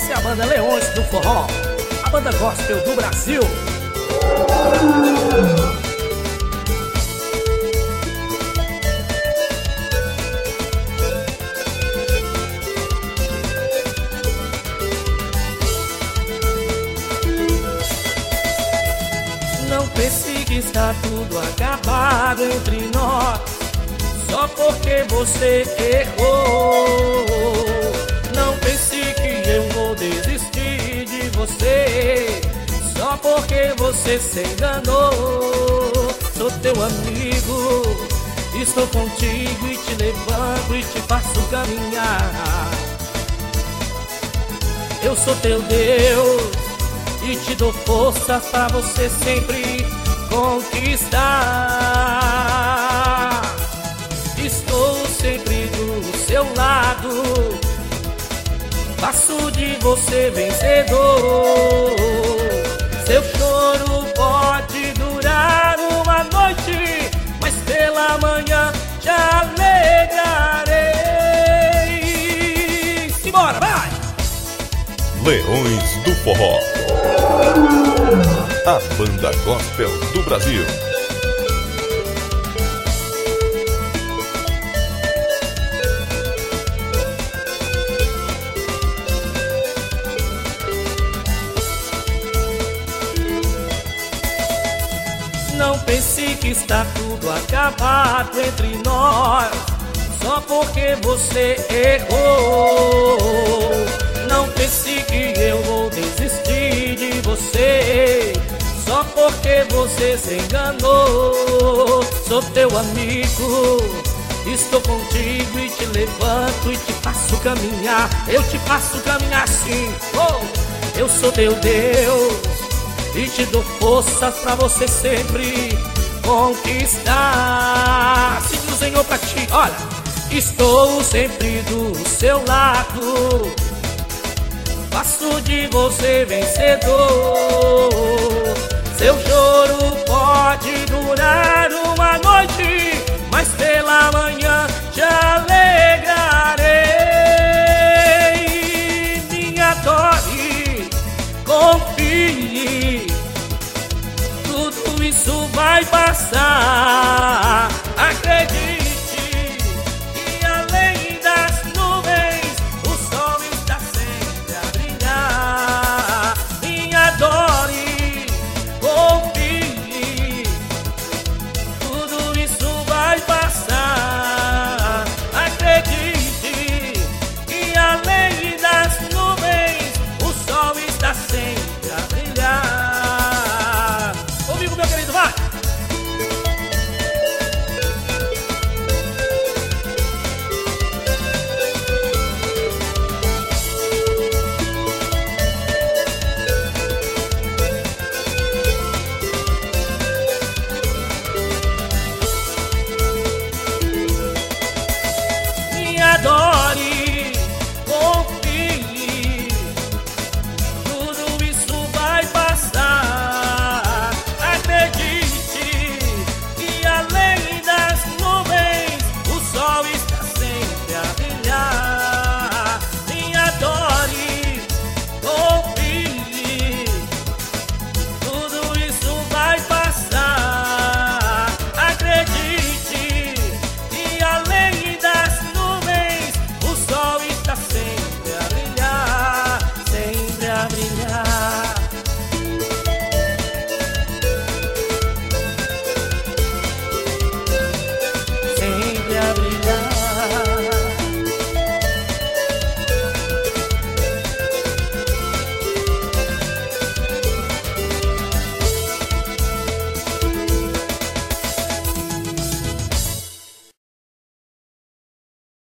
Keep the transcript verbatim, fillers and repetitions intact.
Essa é a banda Leões do Forró, a banda gospel do Brasil. Não pense que está tudo acabado entre nós, só porque você errou. Não pense que eu vou desistir de você, só porque você se enganou. Sou teu amigo, estou contigo e te levanto e te faço caminhar. Eu sou teu Deus e te dou forças pra você sempre conquistar. Estou sempre do seu lado, faço de você vencedor. Seu choro pode durar uma noite, mas pela manhã te alegrarei. Simbora, vai! Leões do Forró, a banda gospel do Brasil. Não pense que está tudo acabado entre nós, só porque você errou. Não pense que eu vou desistir de você, só porque você se enganou. Sou teu amigo, estou contigo e te levanto e te faço caminhar. Eu te faço caminhar sim, oh! Eu sou teu Deus e te dou forças pra você sempre conquistar. Se o Senhor pra ti, olha, estou sempre do seu lado, faço de você vencedor. Seu choro pode durar uma noite, mas pela manhã te alegrarei. Me adore, confie, tudo isso vai passar.